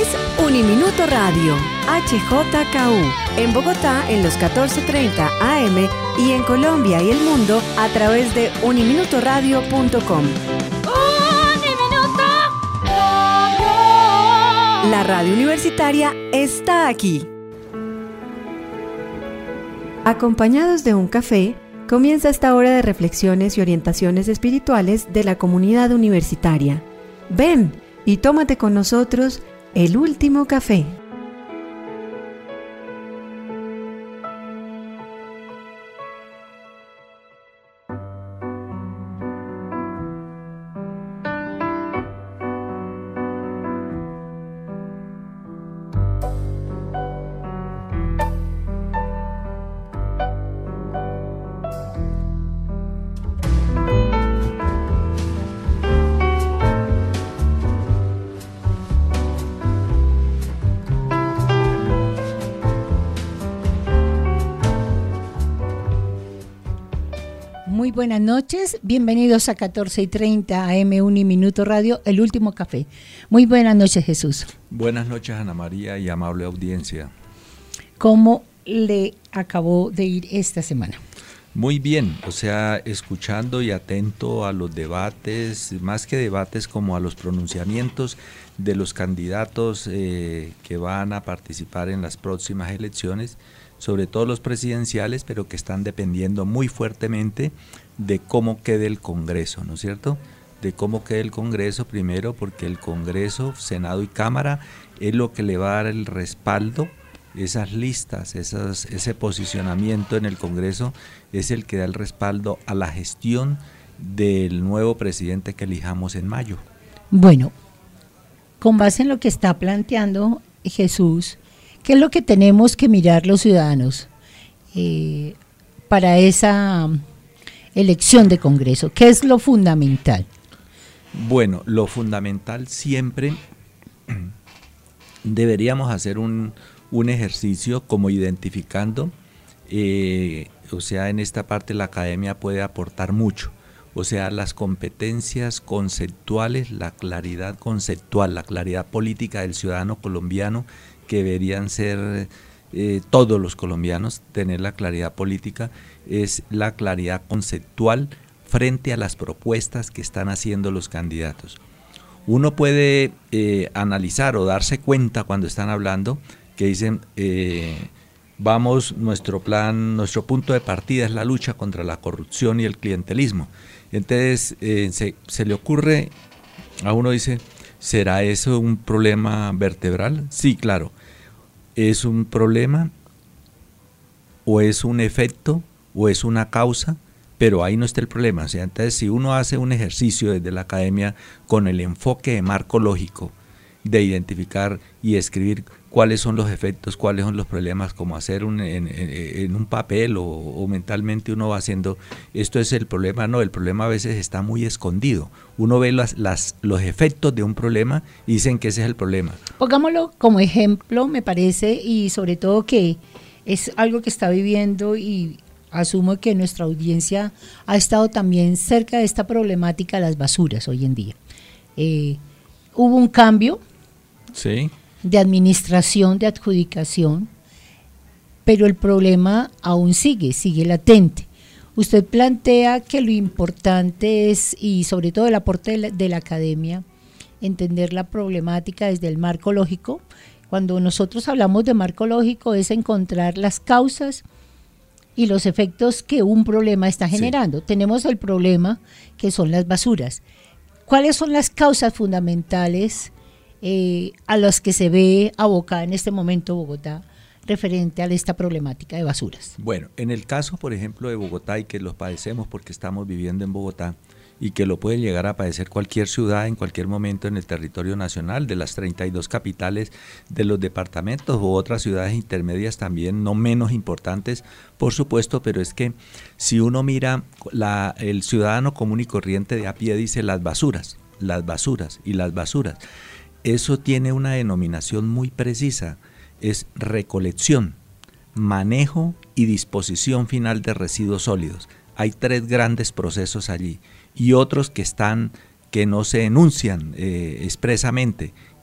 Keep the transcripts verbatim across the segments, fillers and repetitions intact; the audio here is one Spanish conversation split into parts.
es Uniminuto Radio, H J K U, en Bogotá en los catorce treinta A M y en Colombia y el mundo a través de uniminutoradio punto com. La radio universitaria está aquí. Acompañados de un café, comienza esta hora de reflexiones y orientaciones espirituales de la comunidad universitaria. Ven y tómate con nosotros el último café. Muy buenas noches, bienvenidos a catorce y treinta A M Uniminuto Radio, el último café. Muy buenas noches, Jesús. Buenas noches, Ana María y amable audiencia. ¿Cómo le acabó de ir esta semana? Muy bien, o sea, escuchando y atento a los debates, más que debates como a los pronunciamientos de los candidatos eh, que van a participar en las próximas elecciones, sobre todo los presidenciales, pero que están dependiendo muy fuertemente de cómo quede el Congreso, ¿no es cierto? De cómo quede el Congreso primero, porque el Congreso, Senado y Cámara es lo que le va a dar el respaldo, esas listas, esas, ese posicionamiento en el Congreso es el que da el respaldo a la gestión del nuevo presidente que elijamos en mayo. Bueno, con base en lo que está planteando Jesús, ¿qué es lo que tenemos que mirar los ciudadanos eh, para esa elección de Congreso? ¿Qué es lo fundamental? Bueno, lo fundamental siempre deberíamos hacer un, un ejercicio como identificando, eh, o sea, en esta parte la academia puede aportar mucho. O sea, las competencias conceptuales, la claridad conceptual, la claridad política del ciudadano colombiano, que deberían ser eh, todos los colombianos, tener la claridad política, es la claridad conceptual frente a las propuestas que están haciendo los candidatos. Uno puede eh, analizar o darse cuenta cuando están hablando que dicen, eh, vamos, nuestro plan, nuestro punto de partida es la lucha contra la corrupción y el clientelismo. Entonces eh, se, se le ocurre, a uno dice, ¿será eso un problema vertebral? Sí, claro. ¿Es un problema o es un efecto o es una causa? Pero ahí no está el problema. O sea, entonces, si uno hace un ejercicio desde la academia con el enfoque de marco lógico, de identificar y escribir cuáles son los efectos, cuáles son los problemas, como hacer un, en, en, en un papel o, o mentalmente uno va haciendo, esto es el problema, no, el problema a veces está muy escondido. Uno ve las, las, los efectos de un problema y dicen que ese es el problema. Pongámoslo como ejemplo, me parece, y sobre todo que es algo que está viviendo y asumo que nuestra audiencia ha estado también cerca de esta problemática de las basuras hoy en día. Eh, hubo un cambio. Sí. De administración, de adjudicación, pero el problema aún sigue, sigue latente. Usted plantea que lo importante es, y sobre todo el aporte de la, de la academia, entender la problemática desde el marco lógico. Cuando nosotros hablamos de marco lógico es encontrar las causas y los efectos que un problema está generando. Sí. Tenemos el problema que son las basuras. ¿Cuáles son las causas fundamentales Eh, a los que se ve abocada en este momento Bogotá referente a esta problemática de basuras? Bueno, en el caso, por ejemplo, de Bogotá, y que los padecemos porque estamos viviendo en Bogotá, y que lo puede llegar a padecer cualquier ciudad en cualquier momento en el territorio nacional, de las treinta y dos capitales de los departamentos u otras ciudades intermedias también, no menos importantes, por supuesto, pero es que si uno mira, la, el ciudadano común y corriente de a pie dice las basuras, las basuras y las basuras. Eso tiene una denominación muy precisa, es recolección, manejo y disposición final de residuos sólidos. Hay tres grandes procesos allí y otros que están, que no se enuncian eh, expresamente,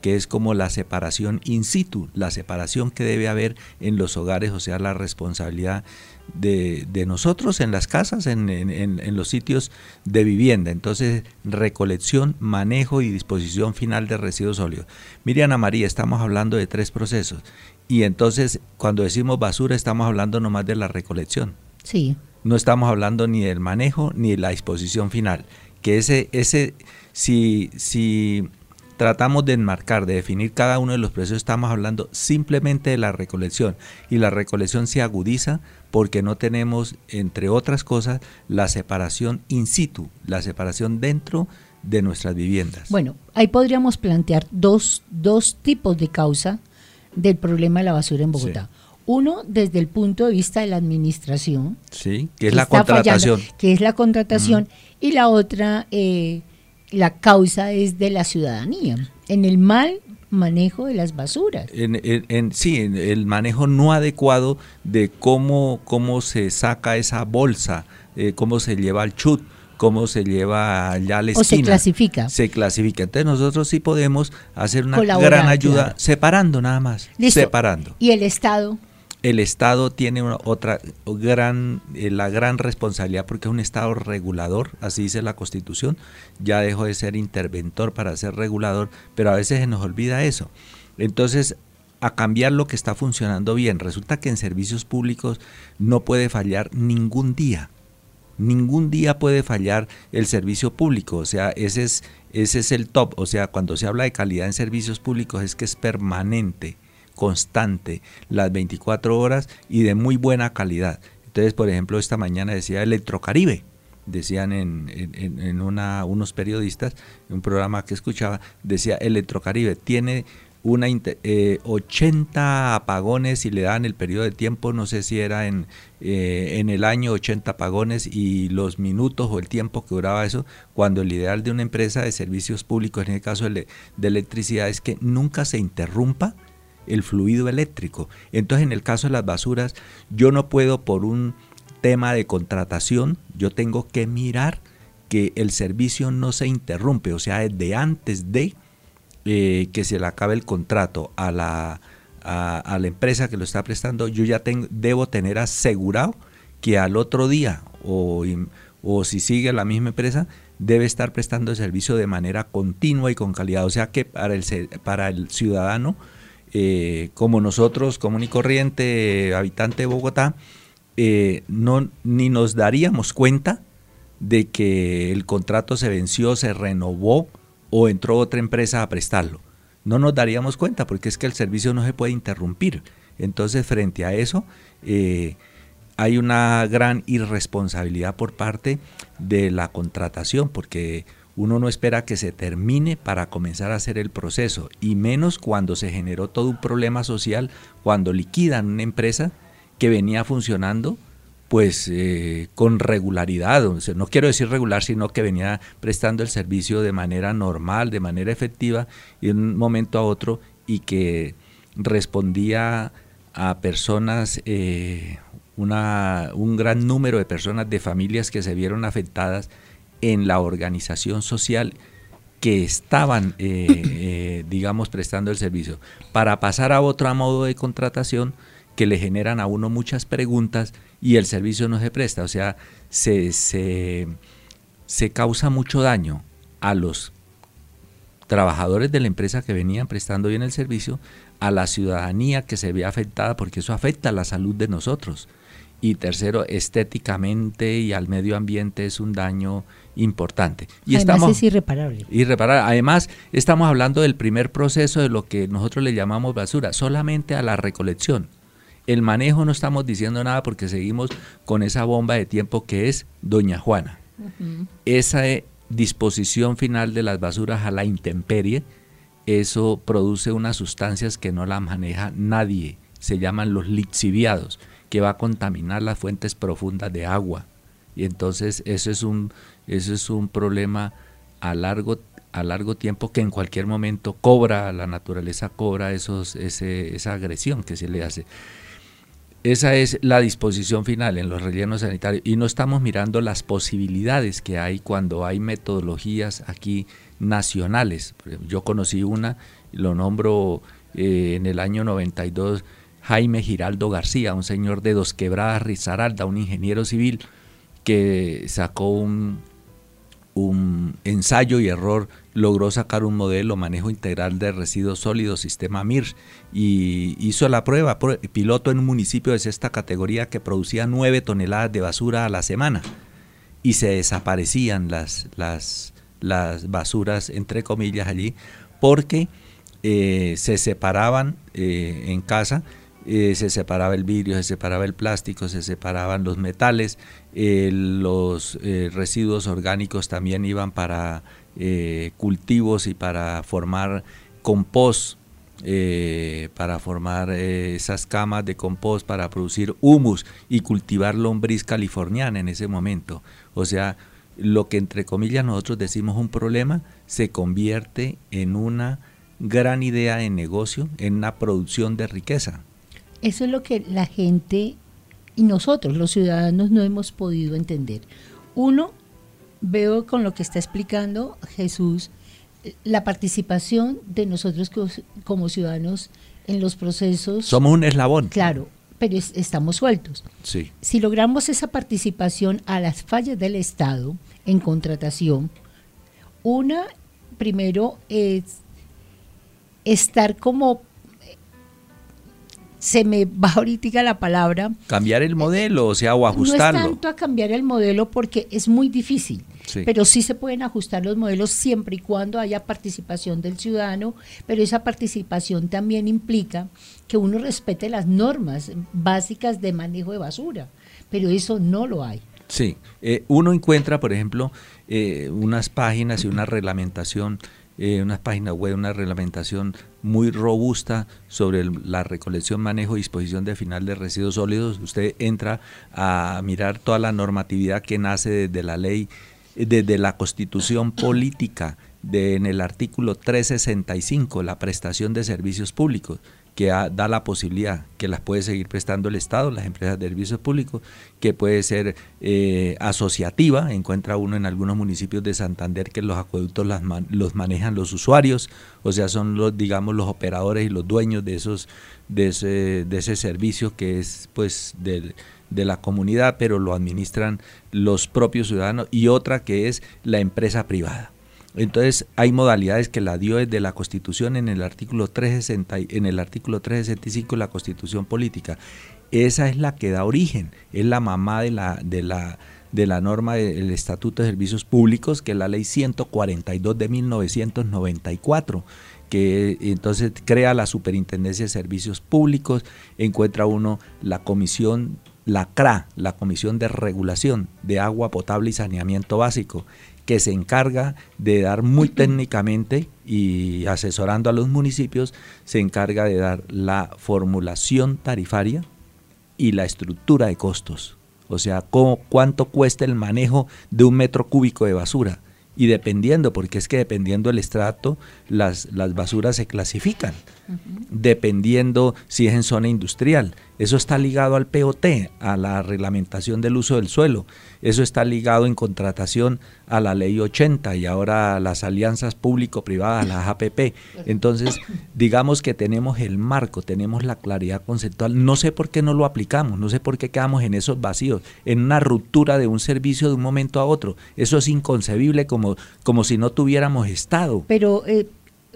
que es como la separación in situ, la separación que debe haber en los hogares, o sea, la responsabilidad de, de nosotros en las casas, en, en, en los sitios de vivienda. Entonces, recolección, manejo y disposición final de residuos sólidos. Mire, Ana María, estamos hablando de tres procesos, y entonces cuando decimos basura estamos hablando nomás de la recolección. Sí. No estamos hablando ni del manejo ni de la disposición final, que ese, ese si, si tratamos de enmarcar, de definir cada uno de los procesos, estamos hablando simplemente de la recolección, y la recolección se agudiza porque no tenemos, entre otras cosas, la separación in situ, la separación dentro de nuestras viviendas. Bueno, ahí podríamos plantear dos, dos tipos de causa del problema de la basura en Bogotá. Sí. Uno, desde el punto de vista de la administración, sí, que es la contratación. Fallando, que es la contratación, mm. y la otra, eh, la causa es de la ciudadanía, en el mal manejo de las basuras. En, en, en, sí, en el manejo no adecuado de cómo, cómo se saca esa bolsa, eh, cómo se lleva al chut, cómo se lleva allá a la esquina. O se clasifica. Se clasifica. Entonces nosotros sí podemos hacer una gran ayuda, claro, separando nada más. Listo. Separando. ¿Y el Estado? El Estado tiene una, otra gran, eh, la gran responsabilidad, porque es un Estado regulador, así dice la Constitución. Ya dejó de ser interventor para ser regulador, pero a veces se nos olvida eso. Entonces, a cambiar lo que está funcionando bien. Resulta que en servicios públicos no puede fallar ningún día. Ningún día puede fallar el servicio público, o sea, ese es, ese es el top. O sea, cuando se habla de calidad en servicios públicos es que es permanente, constante, las veinticuatro horas y de muy buena calidad. Entonces, por ejemplo, esta mañana decía Electrocaribe, decían en, en, en una, unos periodistas, en un programa que escuchaba, decía Electrocaribe tiene una eh, ochenta apagones y le dan el periodo de tiempo, no sé si era en, eh, en el año ochenta apagones y los minutos o el tiempo que duraba eso, cuando el ideal de una empresa de servicios públicos, en el caso de, de electricidad, es que nunca se interrumpa el fluido eléctrico. Entonces, en el caso de las basuras, yo no puedo, por un tema de contratación, yo tengo que mirar que el servicio no se interrumpe, o sea, desde antes de Eh, que se le acabe el contrato a la, a, a la empresa que lo está prestando, yo ya tengo, debo tener asegurado que al otro día, o, o si sigue la misma empresa, debe estar prestando el servicio de manera continua y con calidad. O sea que para el, para el ciudadano, eh, como nosotros, común y corriente, eh, habitante de Bogotá, eh, no, ni nos daríamos cuenta de que el contrato se venció, se renovó, o entró otra empresa a prestarlo. No nos daríamos cuenta, porque es que el servicio no se puede interrumpir. Entonces, frente a eso, eh, hay una gran irresponsabilidad por parte de la contratación, porque uno no espera que se termine para comenzar a hacer el proceso, y menos cuando se generó todo un problema social, cuando liquidan una empresa que venía funcionando pues eh, con regularidad, o sea, no quiero decir regular, sino que venía prestando el servicio de manera normal, de manera efectiva, y de un momento a otro, y que respondía a personas, eh, una, un gran número de personas, de familias que se vieron afectadas en la organización social que estaban, eh, eh, digamos, prestando el servicio, para pasar a otro modo de contratación que le generan a uno muchas preguntas y el servicio no se presta. O sea, se, se, se causa mucho daño a los trabajadores de la empresa que venían prestando bien el servicio, a la ciudadanía que se ve afectada, porque eso afecta a la salud de nosotros. Y tercero, estéticamente y al medio ambiente es un daño importante. Y Además estamos, es irreparable. Irreparable. Además, estamos hablando del primer proceso de lo que nosotros le llamamos basura, solamente a la recolección. El manejo no estamos diciendo nada, porque seguimos con esa bomba de tiempo que es Doña Juana. Uh-huh. Esa eh, disposición final de las basuras a la intemperie, eso produce unas sustancias que no las maneja nadie, se llaman los lixiviados, que va a contaminar las fuentes profundas de agua. Y entonces eso es un, eso es un problema a largo a largo tiempo, que en cualquier momento cobra, la naturaleza cobra esos, ese, esa agresión que se le hace. Esa es la disposición final en los rellenos sanitarios y no estamos mirando las posibilidades que hay cuando hay metodologías aquí nacionales. Yo conocí una, lo nombro eh, en el año noventa y dos, Jaime Giraldo García, un señor de Dos Quebradas, Risaralda, un ingeniero civil que sacó un, un ensayo y error, logró sacar un modelo manejo integral de residuos sólidos, sistema M I R, y hizo la prueba, piloto en un municipio de sexta categoría que producía nueve toneladas de basura a la semana y se desaparecían las, las, las basuras, entre comillas, allí, porque eh, se separaban eh, en casa, eh, se separaba el vidrio, se separaba el plástico, se separaban los metales, eh, los eh, residuos orgánicos también iban para eh, cultivos y para formar compost, eh, para formar eh, esas camas de compost para producir humus y cultivar lombriz californiana en ese momento. O sea, lo que entre comillas nosotros decimos un problema se convierte en una gran idea de negocio, en una producción de riqueza. Eso es lo que la gente y nosotros, los ciudadanos, no hemos podido entender. Uno, veo con lo que está explicando Jesús, la participación de nosotros como ciudadanos en los procesos. Somos un eslabón. Claro, pero es, estamos sueltos. Sí. Si logramos esa participación a las fallas del Estado en contratación, una, primero, es estar como, se me va ahorita la palabra. Cambiar el modelo, o sea, o ajustarlo. No es tanto a cambiar el modelo porque es muy difícil. Sí. Pero sí se pueden ajustar los modelos siempre y cuando haya participación del ciudadano, pero esa participación también implica que uno respete las normas básicas de manejo de basura, pero eso no lo hay. Sí, eh, uno encuentra, por ejemplo, eh, unas páginas y una reglamentación, eh, unas páginas web, una reglamentación muy robusta sobre el, la recolección, manejo y disposición de final de residuos sólidos. Usted entra a mirar toda la normatividad que nace desde la ley, desde la Constitución Política, de, en el artículo trescientos sesenta y cinco, la prestación de servicios públicos, que ha, da la posibilidad que las puede seguir prestando el Estado, las empresas de servicios públicos, que puede ser eh, asociativa. Encuentra uno en algunos municipios de Santander que los acueductos las man, los manejan los usuarios, o sea, son los, digamos, los operadores y los dueños de esos, de ese, de ese servicio que es, pues, del de la comunidad, pero lo administran los propios ciudadanos, y otra que es la empresa privada. Entonces hay modalidades que la dio desde la Constitución en el artículo trescientos sesenta, en el artículo trescientos sesenta y cinco de la Constitución Política. Esa es la que da origen, es la mamá de la, de la, de la norma del Estatuto de Servicios Públicos, que es la ley ciento cuarenta y dos de mil novecientos noventa y cuatro, que entonces crea la Superintendencia de Servicios Públicos. Encuentra uno la comisión, la C R A, la Comisión de Regulación de Agua Potable y Saneamiento Básico, que se encarga de dar muy técnicamente y asesorando a los municipios, se encarga de dar la formulación tarifaria y la estructura de costos. O sea, cómo, cuánto cuesta el manejo de un metro cúbico de basura. Y dependiendo, porque es que dependiendo del estrato, las, las basuras se clasifican, uh-huh. Dependiendo si es en zona industrial. Eso está ligado al P O T, a la reglamentación del uso del suelo. Eso está ligado en contratación a la ley ochenta y ahora a las alianzas público-privadas, las A P P. Entonces, digamos que tenemos el marco, tenemos la claridad conceptual. No sé por qué no lo aplicamos, no sé por qué quedamos en esos vacíos, en una ruptura de un servicio de un momento a otro. Eso es inconcebible, como, como si no tuviéramos Estado. Pero eh,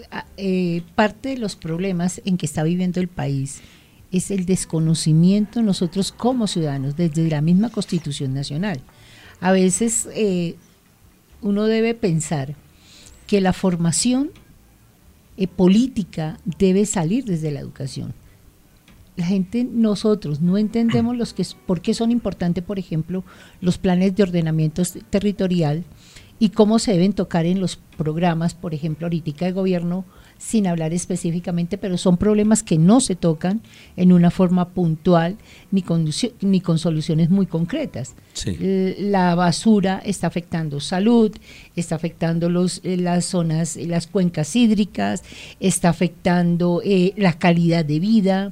eh, parte de los problemas en que está viviendo el país es el desconocimiento nosotros como ciudadanos, desde la misma Constitución Nacional. A veces eh, uno debe pensar que la formación eh, política debe salir desde la educación. La gente, nosotros no entendemos los que, por qué son importantes, por ejemplo, los planes de ordenamiento territorial y cómo se deben tocar en los programas, por ejemplo, ahorita de gobierno, sin hablar específicamente, pero son problemas que no se tocan en una forma puntual ni con, ni con soluciones muy concretas. Sí. La basura está afectando salud, está afectando los, las zonas, las cuencas hídricas, está afectando eh, la calidad de vida,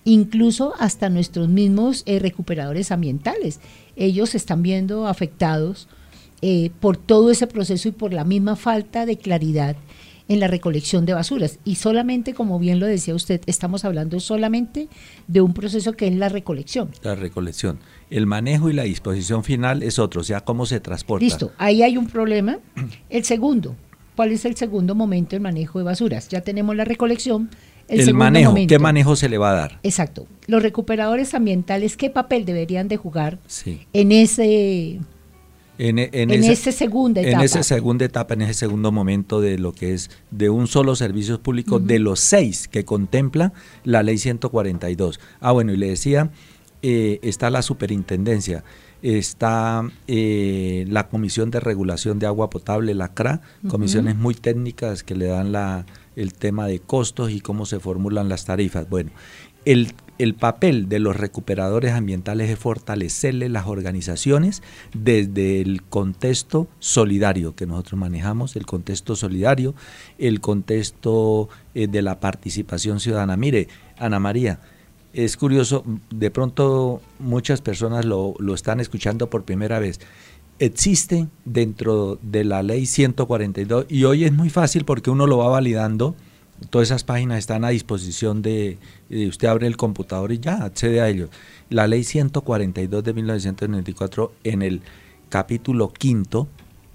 incluso hasta nuestros mismos eh, recuperadores ambientales. Ellos se están viendo afectados eh, por todo ese proceso y por la misma falta de claridad en la recolección de basuras. Y solamente, como bien lo decía usted, estamos hablando solamente de un proceso que es la recolección. La recolección. El manejo y la disposición final es otro, o sea, cómo se transporta. Listo, ahí hay un problema. El segundo, ¿cuál es el segundo momento del manejo de basuras? Ya tenemos la recolección. El, el segundo manejo, momento. ¿Qué manejo se le va a dar? Exacto. Los recuperadores ambientales, ¿qué papel deberían de jugar sí. en ese... En, en, en esa, esa segunda etapa. En esa segunda etapa, en ese segundo momento de lo que es de un solo servicio público, uh-huh. de los seis que contempla la ley ciento cuarenta y dos. Ah, bueno, y le decía, eh, está la superintendencia, está eh, la Comisión de Regulación de Agua Potable, la C R A, uh-huh. comisiones muy técnicas que le dan la, el tema de costos y cómo se formulan las tarifas. Bueno, el El papel de los recuperadores ambientales es fortalecerle las organizaciones desde el contexto solidario que nosotros manejamos, el contexto solidario, el contexto eh, de la participación ciudadana. Mire, Ana María, es curioso, de pronto muchas personas lo, lo están escuchando por primera vez. Existe dentro de la ley ciento cuarenta y dos y hoy es muy fácil porque uno lo va validando. Todas esas páginas están a disposición de, de usted abre el computador y ya accede a ellos. La ley ciento cuarenta y dos de mil novecientos noventa y cuatro en el capítulo quinto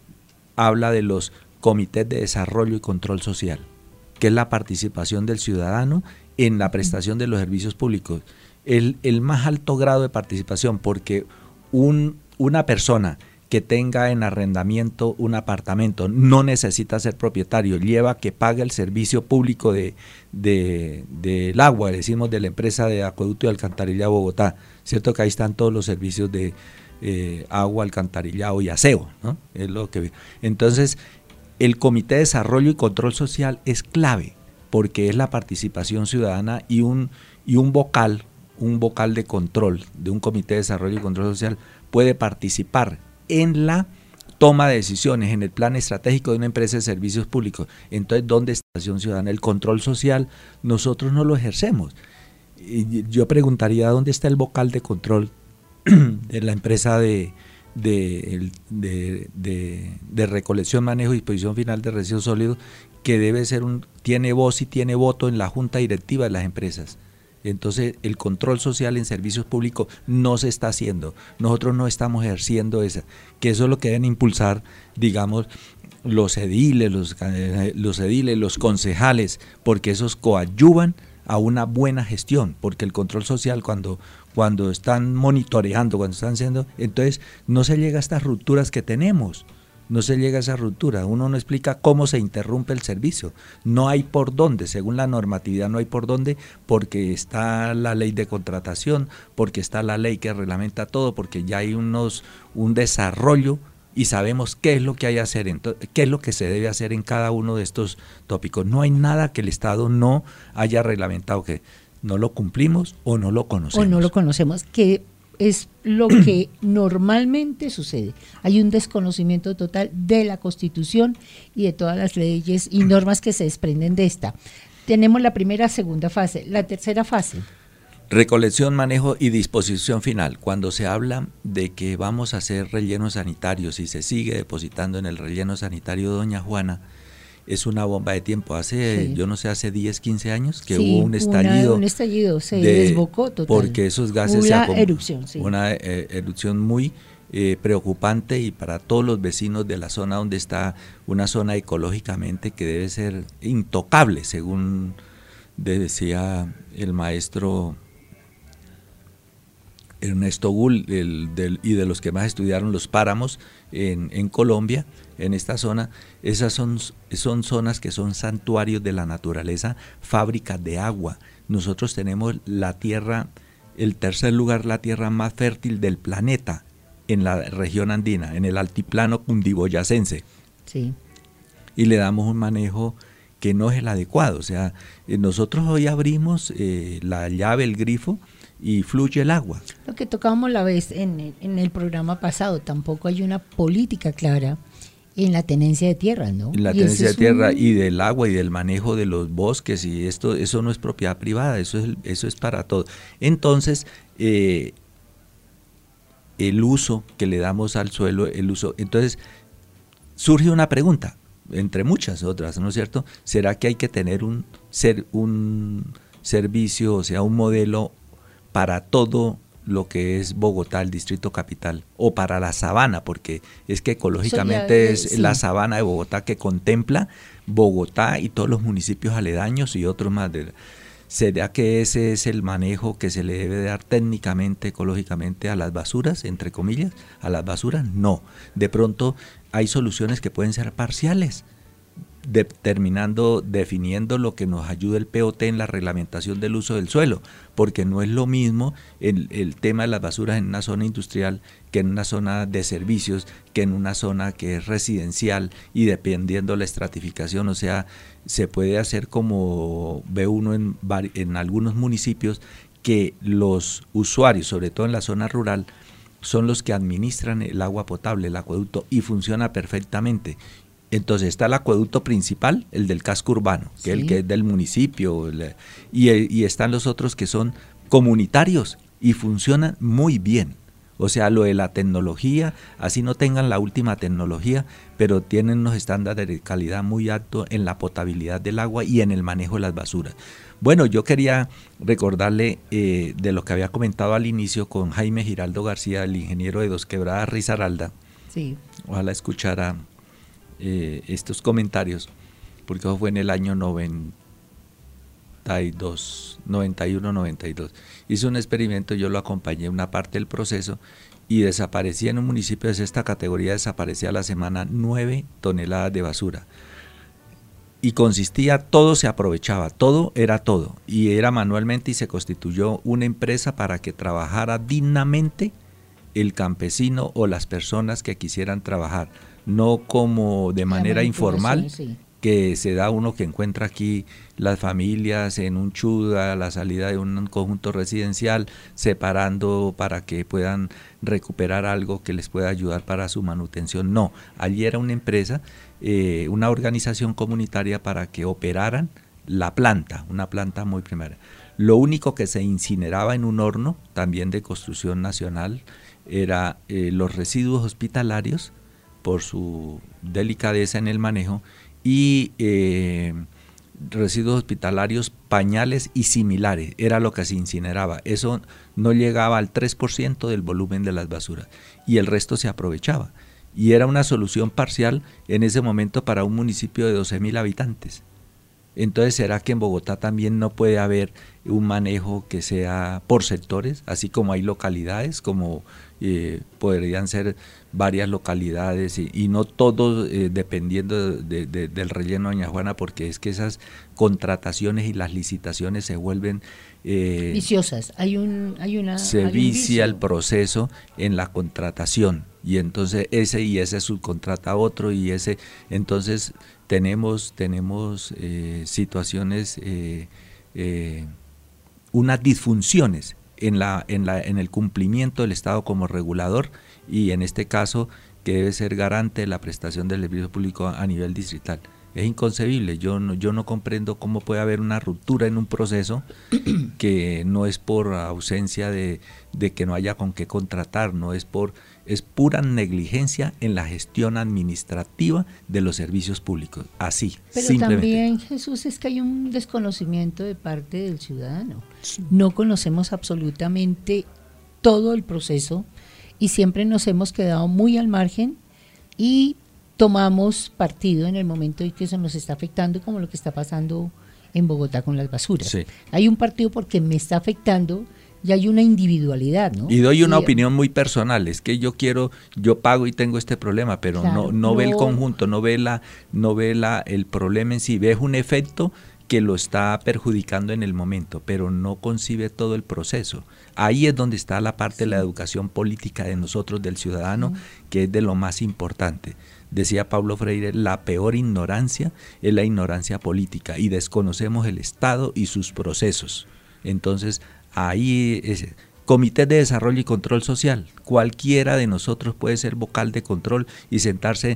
habla de los comités de desarrollo y control social, que es la participación del ciudadano en la prestación de los servicios públicos. El, el más alto grado de participación, porque un, una persona que tenga en arrendamiento un apartamento, no necesita ser propietario, lleva que pague el servicio público de, de, del agua, decimos de la empresa de acueducto y alcantarillado de Bogotá, cierto que ahí están todos los servicios de eh, agua, alcantarillado y aseo, ¿no? Es lo que, entonces, el Comité de Desarrollo y Control Social es clave, porque es la participación ciudadana y un, y un vocal, un vocal de control de un Comité de Desarrollo y Control Social puede participar en la toma de decisiones, en el plan estratégico de una empresa de servicios públicos. Entonces, ¿dónde está la acción ciudadana? El control social nosotros no lo ejercemos. Y yo preguntaría, ¿dónde está el vocal de control de la empresa de, de, de, de, de recolección, manejo y disposición final de residuos sólidos, que debe ser un, tiene voz y tiene voto en la junta directiva de las empresas? Entonces el control social en servicios públicos no se está haciendo, nosotros no estamos ejerciendo esa, que eso es lo que deben impulsar, digamos, los ediles, los, los ediles, los concejales, porque esos coadyuvan a una buena gestión, porque el control social cuando, cuando están monitoreando, cuando están haciendo, entonces no se llega a estas rupturas que tenemos. No se llega a esa ruptura, uno no explica cómo se interrumpe el servicio, no hay por dónde, según la normatividad no hay por dónde, porque está la ley de contratación, porque está la ley que reglamenta todo, porque ya hay unos un desarrollo y sabemos qué es lo que hay que hacer, entonces, qué es lo que se debe hacer en cada uno de estos tópicos. No hay nada que el Estado no haya reglamentado, que no lo cumplimos o no lo conocemos. O no lo conocemos, que es lo que normalmente sucede. Hay un desconocimiento total de la Constitución y de todas las leyes y normas que se desprenden de esta. Tenemos la primera, segunda fase. La tercera fase. Recolección, manejo y disposición final. Cuando se habla de que vamos a hacer rellenos sanitarios y se sigue depositando en el relleno sanitario Doña Juana, es una bomba de tiempo. Hace, sí. yo no sé, hace diez, quince años que sí, hubo un estallido. Una, un estallido, se de, desbocó total. Porque esos gases una se erupción, sí. Una eh, erupción muy eh, preocupante y para todos los vecinos de la zona donde está una zona ecológicamente que debe ser intocable, según decía el maestro Ernesto Gull, el, del, y de los que más estudiaron los páramos en, en Colombia, en esta zona. Esas son, son zonas que son santuarios de la naturaleza, fábricas de agua. Nosotros tenemos la tierra, el tercer lugar, la tierra más fértil del planeta en la región andina, en el altiplano cundiboyacense. Sí. Y le damos un manejo que no es el adecuado. O sea, nosotros hoy abrimos eh, la llave, el grifo, y fluye el agua. Lo que tocábamos la vez en, en el programa pasado, tampoco hay una política clara En la tenencia de tierra, ¿no? En la Y tenencia de ese es tierra un- y del agua y del manejo de los bosques, y esto eso no es propiedad privada, eso es, eso es para todo. Entonces, eh, el uso que le damos al suelo, el uso, entonces surge una pregunta, entre muchas otras, ¿no es cierto? ¿Será que hay que tener un, ser, un servicio, o sea, un modelo para todo lo que es Bogotá, el distrito capital, o para la sabana? Porque es que ecológicamente ya, eh, es sí. la sabana de Bogotá que contempla Bogotá y todos los municipios aledaños y otros más. De, ¿será que ese es el manejo que se le debe dar técnicamente, ecológicamente a las basuras, entre comillas, a las basuras? No. De pronto hay soluciones que pueden ser parciales, determinando, definiendo lo que nos ayuda el P O T en la reglamentación del uso del suelo, porque no es lo mismo el, el tema de las basuras en una zona industrial que en una zona de servicios, que en una zona que es residencial, y dependiendo la estratificación, o sea, se puede hacer como ve uno en, en algunos municipios, que los usuarios, sobre todo en la zona rural, son los que administran el agua potable, el acueducto, y funciona perfectamente. Entonces está el acueducto principal, el del casco urbano, que Sí. es el que es del municipio, y, y están los otros que son comunitarios y funcionan muy bien. O sea, lo de la tecnología, así no tengan la última tecnología, pero tienen unos estándares de calidad muy altos en la potabilidad del agua y en el manejo de las basuras. Bueno, yo quería recordarle eh, de lo que había comentado al inicio con Jaime Giraldo García, el ingeniero de Dos Quebradas, Risaralda. Sí. Ojalá escuchara eh, estos comentarios, porque eso fue en el año noventa y dos, noventa y uno, noventa y dos. Hice un experimento, yo lo acompañé una parte del proceso, y desaparecía en un municipio de esta categoría, desaparecía a la semana nueve toneladas de basura. Y consistía, todo se aprovechaba, todo era todo, y era manualmente, y se constituyó una empresa para que trabajara dignamente el campesino o las personas que quisieran trabajar, no como de manera informal, Sí. que se da uno que encuentra aquí las familias en un chuda, a la salida de un conjunto residencial, separando para que puedan recuperar algo que les pueda ayudar para su manutención. No, allí era una empresa, eh, una organización comunitaria para que operaran la planta, una planta muy primaria. Lo único que se incineraba en un horno, también de construcción nacional, era eh, los residuos hospitalarios, por su delicadeza en el manejo, y eh, residuos hospitalarios, pañales y similares, era lo que se incineraba. Eso no llegaba al tres por ciento del volumen de las basuras, y el resto se aprovechaba. Y era una solución parcial en ese momento para un municipio de doce mil habitantes. Entonces, ¿será que en Bogotá también no puede haber un manejo que sea por sectores, así como hay localidades, como eh, podrían ser varias localidades, y, y no todos eh, dependiendo de, de, del relleno de Doña Juana, porque es que esas contrataciones y las licitaciones se vuelven eh, viciosas? Hay un, hay una, se hay un vicia vicio. el proceso en la contratación, y entonces ese y ese subcontrata a otro, y ese, entonces tenemos tenemos eh, situaciones, eh, eh, unas disfunciones en la en la en el cumplimiento del Estado como regulador, y en este caso que debe ser garante de la prestación del servicio público a nivel distrital. Es inconcebible, yo no, yo no comprendo cómo puede haber una ruptura en un proceso que no es por ausencia de, de que no haya con qué contratar, no es por, es pura negligencia en la gestión administrativa de los servicios públicos, así, Pero simplemente. también, Jesús, es que hay un desconocimiento de parte del ciudadano. No conocemos absolutamente todo el proceso y siempre nos hemos quedado muy al margen y tomamos partido en el momento en que eso nos está afectando, como lo que está pasando en Bogotá con las basuras. Sí. Hay un partido porque me está afectando y hay una individualidad, ¿no? Y doy una Y, opinión muy personal, es que yo quiero, yo pago y tengo este problema, pero Claro, no, no ve el no. conjunto, no ve la, no ve la, el problema en sí, ve un efecto que lo está perjudicando en el momento, pero no concibe todo el proceso. Ahí es donde está la parte de la educación política de nosotros, del ciudadano, que es de lo más importante. Decía Paulo Freire, la peor ignorancia es la ignorancia política, y desconocemos el Estado y sus procesos. Entonces, ahí es Comité de Desarrollo y Control Social. Cualquiera de nosotros puede ser vocal de control y sentarse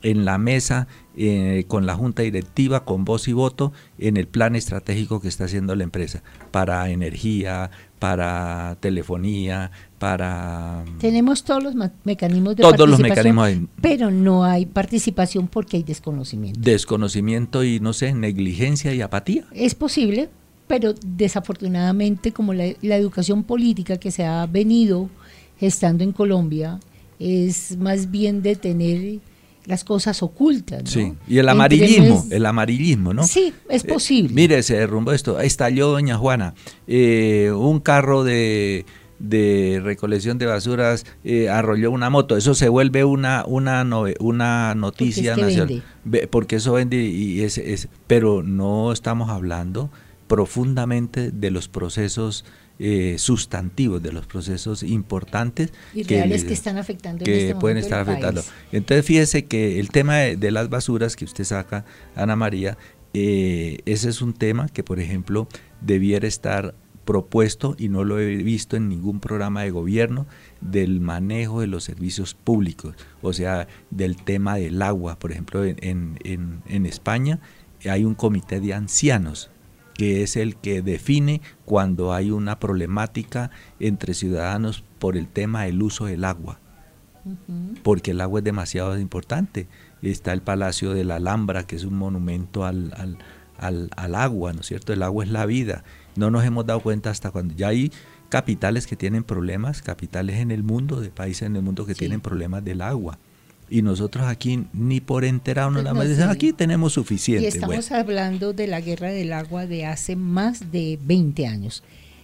en la mesa, eh, con la junta directiva, con voz y voto, en el plan estratégico que está haciendo la empresa, para energía, para telefonía, para... Tenemos todos los mecanismos de todos participación, los mecanismos de, pero no hay participación porque hay desconocimiento. Desconocimiento y, no sé, negligencia y apatía. Es posible, pero desafortunadamente como la, la educación política que se ha venido gestando en Colombia es más bien de tener las cosas ocultas, ¿no? Sí, y el amarillismo, es, el amarillismo, ¿no? Sí, es posible. Eh, mire, se derrumbó esto, estalló doña Juana, eh, un carro de, de recolección de basuras eh, arrolló una moto, eso se vuelve una una nove, una noticia porque es que nacional, vende. Porque eso vende y es, es, pero no estamos hablando profundamente de los procesos eh, sustantivos, de los procesos importantes y que, reales que están afectando que en este pueden momento estar el afectando. país. Entonces fíjese que el tema de, de las basuras que usted saca, Ana María, eh, ese es un tema que, por ejemplo, debiera estar propuesto, y no lo he visto en ningún programa de gobierno, del manejo de los servicios públicos, o sea, del tema del agua. Por ejemplo, en, en, en España hay un comité de ancianos que es el que define cuando hay una problemática entre ciudadanos por el tema del uso del agua, uh-huh. porque el agua es demasiado importante. Está el Palacio de la Alhambra, que es un monumento al, al, al, al agua, ¿no es cierto? El agua es la vida. No nos hemos dado cuenta hasta cuando ya hay capitales que tienen problemas, capitales en el mundo, de países en el mundo que sí. tienen problemas del agua. Y nosotros aquí ni por enterado pues nada más no, dicen, sí. aquí tenemos suficiente. Y estamos bueno. hablando de la guerra del agua de hace más de veinte años.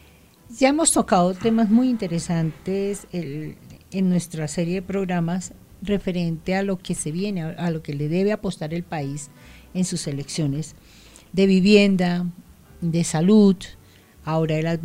Ya hemos tocado temas muy interesantes el, en nuestra serie de programas referente a lo que se viene, a, a lo que le debe apostar el país en sus elecciones de vivienda, de salud, ahora de las